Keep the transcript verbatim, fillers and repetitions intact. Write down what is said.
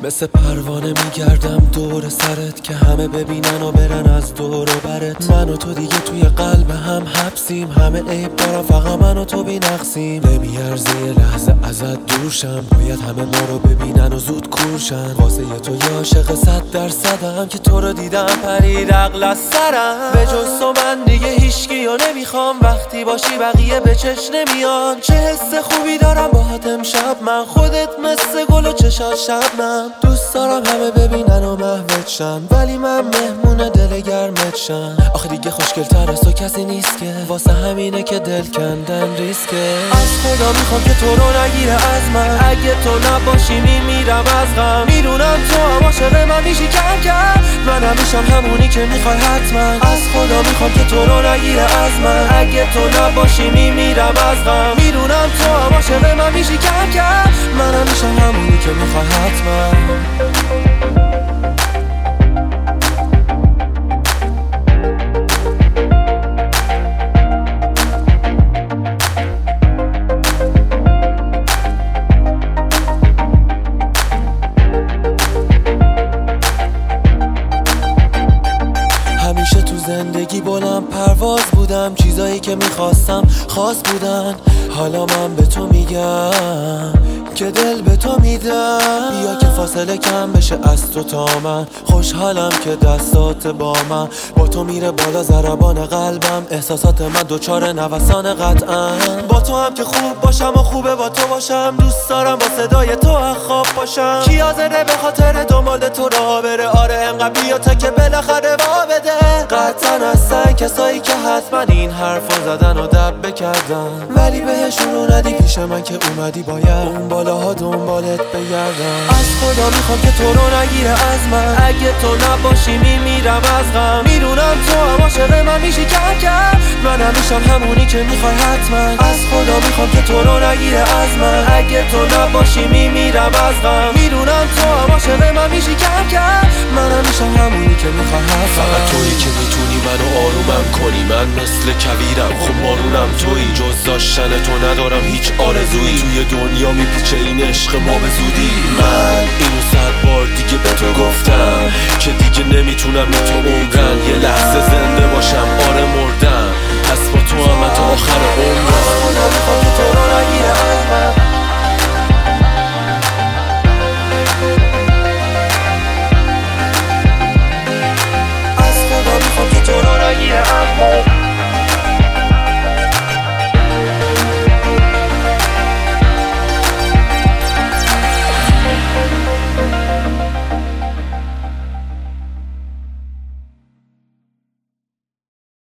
مثل پروانه میگردم دور سرت که همه ببینن و برن از دور و برت. من و تو دیگه توی قلب هم حبسیم، همه عیب دارم فقط من و تو بی نقصیم. نمیارزه یه لحظه ازت دورشم، باید همه ما رو ببینن و زود کورشن. واسه تو یه عاشق صد درصدم که تو رو دیدم پرید عقل از سرم. به جز تو من دیگه هیچکی رو نمیخوام، وقتی باشی بقیه به چش نمیان. چه حس خوبی دارم باهات امشب من، خودت مثل گل و چشات شبنم. دوست دارم همه ببینن و محوت شن، ولی من مهمون دل گرمت شم. آخه دیگه خوشگل تر از تو کسی نیست که، واسه همینه که دل کندن ریسکه. از خدا میخوام که تو رو نگیره از من، اگه تو نباشی میمیرم از غم. میدونم تو هم عاشق من میشی کم کم، منم میشم همونی که میخوای حتما. از خدا میخوام که تو رو نگیره از من، اگه تو نباشی میمیرم از غم. میدونم تو هم عاشق من میشی کم کم، منم میشم همونی که میخوای حتما. همیشه تو زندگی بلند پرواز بودم، چیزایی که میخواستم خاص بودن. حالا من به تو میگم که دل به تو میدم، بیا که فاصله کم بشه از تو تا من. خوشحالم که دستات با من، با تو میره بالا ضربان قلبم. احساسات من دوچار نوسان قطعا، با تو هم که خوب باشم و خوبه با تو باشم. دوست دارم با صدای تو خواب باشم، کی حاضره به خاطر دنبال تو راه بره. آره انقدر بیا تا که بالاخره وا بده. قطعا هستن کسایی که حتما این حرفو زدن و دب بکردن، ولی بهشون رو ندی پیش من که اومدی باید اون بالاها دنبالت بگردم. از خدا میخوام که تو رو نگیره از من، اگه تو نباشی میمیرم از غم. میدونم تو هم عاشق من میشی کم کم، منم میشم همونی که میخوای حتما. از خدا میخوام که تو رو نگیره از من، اگه تو نباشی میمیرم از غم. میدونم تو هم عاشق من میشی کم کم، منم میشم همونی که میخوای حتما. فقط تویی که میتونی منو آرومم کنی، من مثل کویرم خب مارونم تویی. جز داشتن تو ندارم هیچ آرزویی، توی دنیا میپیچه این عشق ما به زودی. من اینو صد بار دیگه به تو گفتم که دیگه نمیتونم به تو عمرن. یه لحظه زنده باشم آره مردم، پس با تو هم تا آخر عمرم.